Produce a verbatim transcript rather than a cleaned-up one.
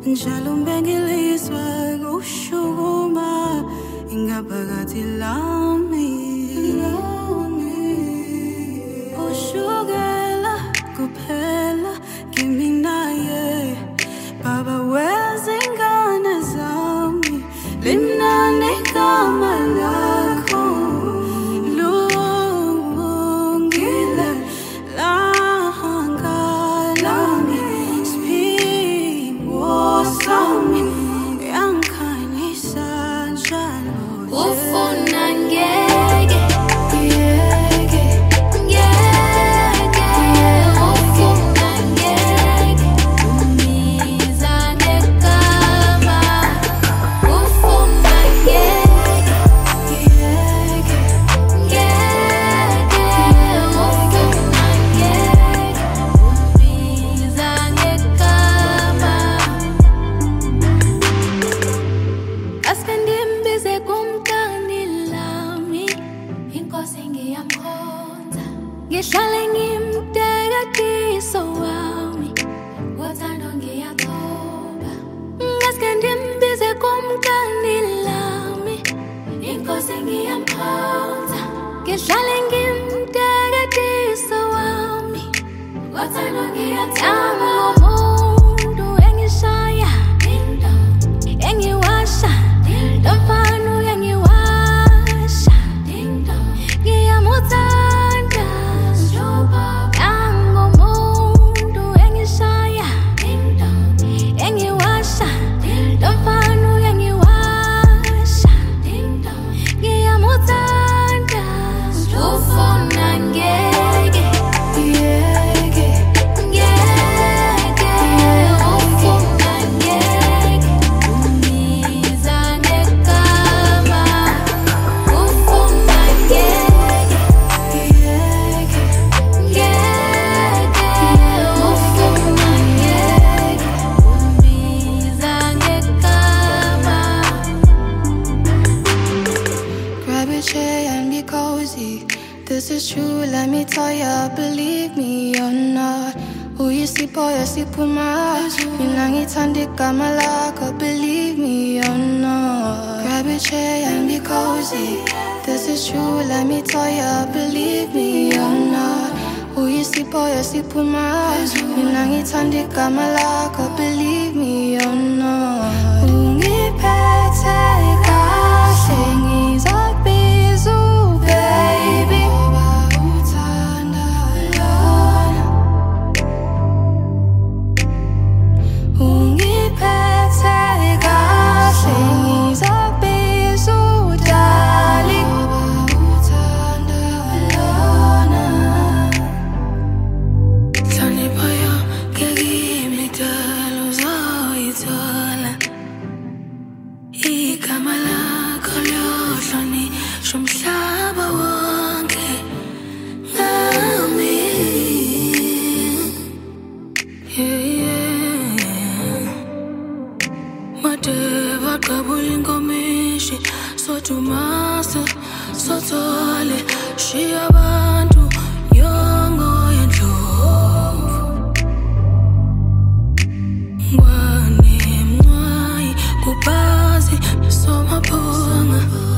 njalo bengiliswa kushukuma ingaphakathi lami ushukela kuphela kimi naye baba wezingane zami limnane igama lakho lungile langa lami sphiwo sami yangikhanyisa njalo ufuna ngeke ngihlale ngimtekatiso wami wothando ngiyathoba ngaske ndimbize kumkani lami inkosi ngiyamkhonza ngihlale ngimtekatiso wami wothando ngiyathoba umuntu engishaya engiwasha lomfana uyangiwasha ngiyamuthanda This is true, let me tell ya, believe me or not. Who you see, boy, you see, Puma. Minangitandika malaka, believe me or not. Grab a chair and be cozy. This is true, let me tell ya, believe me or not. Who you see, boy, you see, Puma. Minangitandika malaka, believe me or not. Ungiphethe kahle ngizobiza baby. Sotumasa, sotole, shiabantu, nyongo yendlovu. Ngwane mwai, kubazi, somaphonga.